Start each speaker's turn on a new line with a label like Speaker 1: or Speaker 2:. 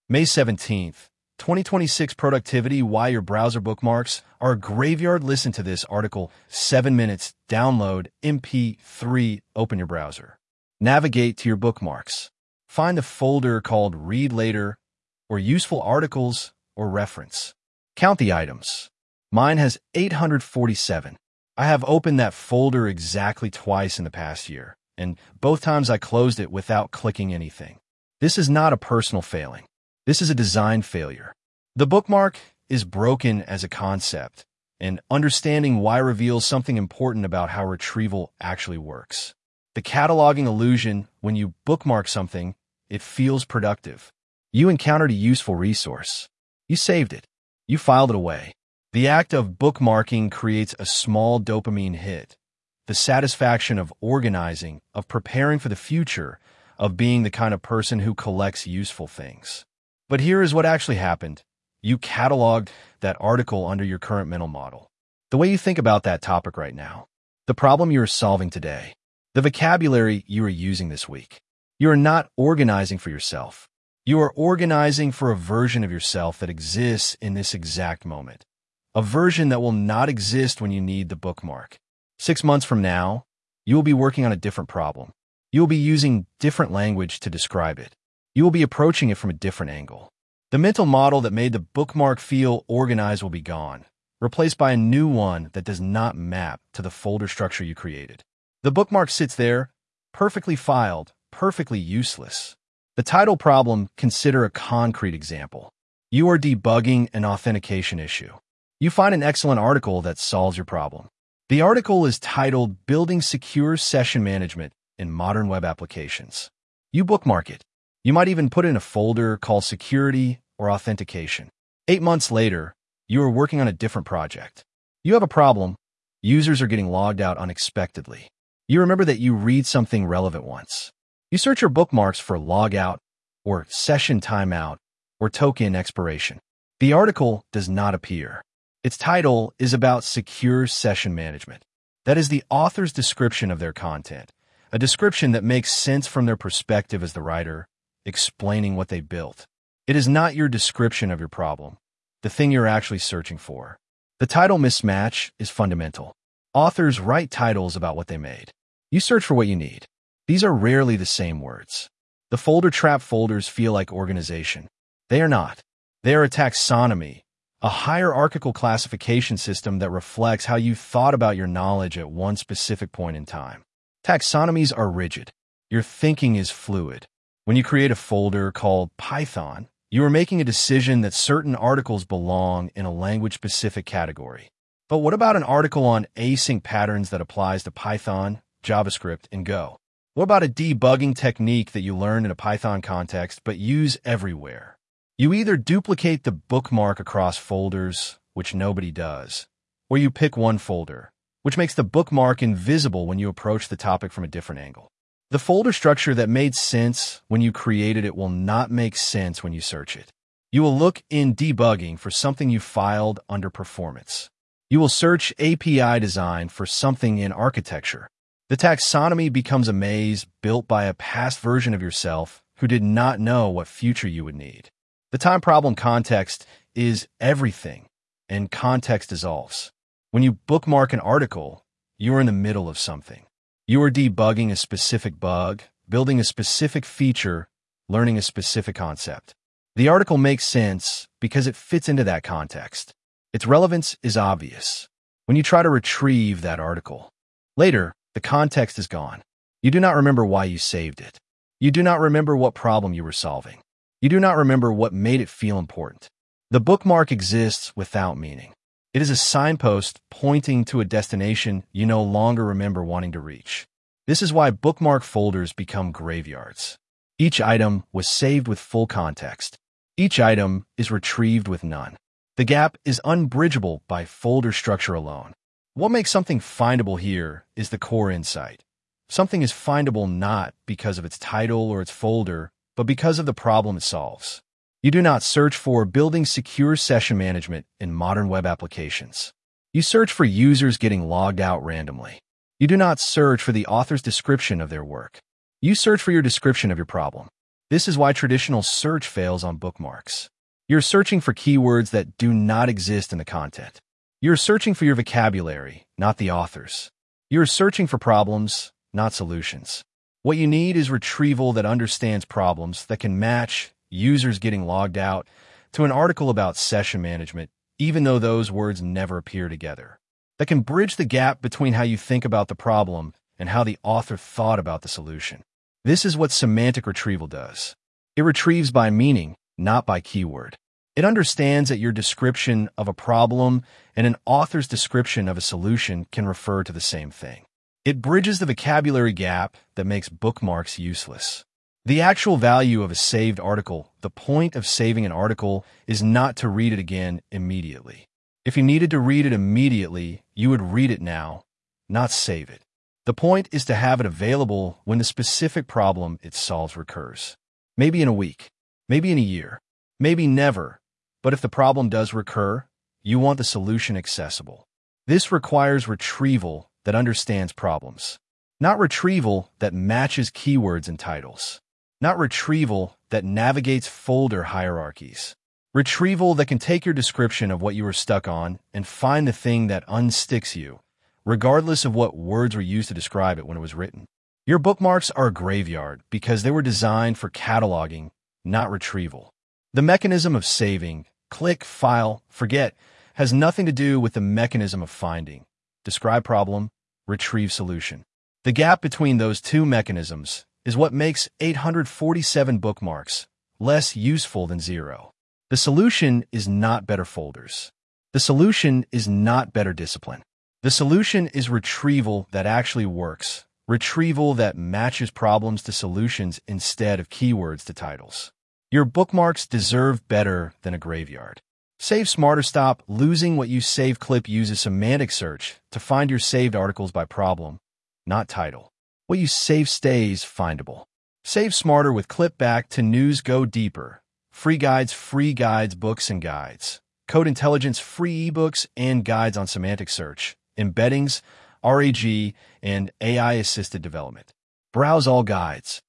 Speaker 1: May 17th, 2026 Productivity Why Your Browser Bookmarks Are a Graveyard. Listen to this article, 7 minutes, download, MP3, open your browser. Navigate to your bookmarks. Find the folder called Read Later, or Useful Articles, or Reference. Count the items. Mine has 847. I have opened that folder exactly twice in the past year, and both times I closed it without clicking anything. This is not a personal failing. This is a design failure. The bookmark is broken as a concept, and understanding why reveals something important about how retrieval actually works. The cataloging illusion: when you bookmark something, it feels productive. You encountered a useful resource. You saved it. You filed it away. The act of bookmarking creates a small dopamine hit. The satisfaction of organizing, of preparing for the future, of being the kind of person who collects useful things. But here is what actually happened. You cataloged that article under your current mental model. The way you think about that topic right now. The problem you are solving today. The vocabulary you are using this week. You are not organizing for yourself. You are organizing for a version of yourself that exists in this exact moment. A version that will not exist when you need the bookmark. 6 months from now, you will be working on a different problem. You will be using different language to describe it. You will be approaching it from a different angle. The mental model that made the bookmark feel organized will be gone, replaced by a new one that does not map to the folder structure you created. The bookmark sits there, perfectly filed, perfectly useless. The title problem: consider a concrete example. You are debugging an authentication issue. You find an excellent article that solves your problem. The article is titled Building Secure Session Management in Modern Web Applications. You bookmark it. You might even put it in a folder called Security or Authentication. 8 months later, you are working on a different project. You have a problem. Users are getting logged out unexpectedly. You remember that you read something relevant once. You search your bookmarks for logout, or session timeout, or token expiration. The article does not appear. Its title is about secure session management. That is the author's description of their content, a description that makes sense from their perspective as the writer, explaining what they built. It is not your description of your problem, the thing you're actually searching for. The title mismatch is fundamental. Authors write titles about what they made. You search for what you need. These are rarely the same words. The folder trap folders feel like organization. They are not. They are a taxonomy, a hierarchical classification system that reflects how you thought about your knowledge at one specific point in time. Taxonomies are rigid. Your thinking is fluid. When you create a folder called Python, you are making a decision that certain articles belong in a language-specific category. But what about an article on async patterns that applies to Python, JavaScript, and Go? What about a debugging technique that you learned in a Python context but use everywhere? You either duplicate the bookmark across folders, which nobody does, or you pick one folder, which makes the bookmark invisible when you approach the topic from a different angle. The folder structure that made sense when you created it will not make sense when you search it. You will look in debugging for something you filed under performance. You will search API design for something in architecture. The taxonomy becomes a maze built by a past version of yourself who did not know what future you would need. The time problem: context is everything, and context dissolves. When you bookmark an article, you are in the middle of something. You are debugging a specific bug, building a specific feature, learning a specific concept. The article makes sense because it fits into that context. Its relevance is obvious. When you try to retrieve that article, later, the context is gone. You do not remember why you saved it. You do not remember what problem you were solving. You do not remember what made it feel important. The bookmark exists without meaning. It is a signpost pointing to a destination you no longer remember wanting to reach. This is why bookmark folders become graveyards. Each item was saved with full context. Each item is retrieved with none. The gap is unbridgeable by folder structure alone. What makes something findable here is the core insight. Something is findable not because of its title or its folder, but because of the problem it solves. You do not search for building secure session management in modern web applications. You search for users getting logged out randomly. You do not search for the author's description of their work. You search for your description of your problem. This is why traditional search fails on bookmarks. You're searching for keywords that do not exist in the content. You're searching for your vocabulary, not the author's. You're searching for problems, not solutions. What you need is retrieval that understands problems that can match users getting logged out to an article about session management, even though those words never appear together. That can bridge the gap between how you think about the problem and how the author thought about the solution. This is what semantic retrieval does. It retrieves by meaning, not by keyword. It understands that your description of a problem and an author's description of a solution can refer to the same thing. It bridges the vocabulary gap that makes bookmarks useless. The actual value of a saved article, the point of saving an article, is not to read it again immediately. If you needed to read it immediately, you would read it now, not save it. The point is to have it available when the specific problem it solves recurs. Maybe in a week, maybe in a year, maybe never, but if the problem does recur, you want the solution accessible. This requires retrieval that understands problems, not retrieval that matches keywords and titles, not retrieval that navigates folder hierarchies. Retrieval that can take your description of what you were stuck on and find the thing that unsticks you, regardless of what words were used to describe it when it was written. Your bookmarks are a graveyard because they were designed for cataloging, not retrieval. The mechanism of saving, click, file, forget, has nothing to do with the mechanism of finding, describe problem, retrieve solution. The gap between those two mechanisms is what makes 847 bookmarks less useful than zero. The solution is not better folders. The solution is not better discipline. The solution is retrieval that actually works, retrieval that matches problems to solutions instead of keywords to titles. Your bookmarks deserve better than a graveyard. Save smarter. Stop losing what you save. Clip uses semantic search to find your saved articles by problem, not title. What you save stays findable. Save smarter with Clip. Back to news. Go deeper. Free guides, books and guides. Code Intelligence, free ebooks and guides on semantic search, embeddings, RAG, and AI-assisted development. Browse all guides.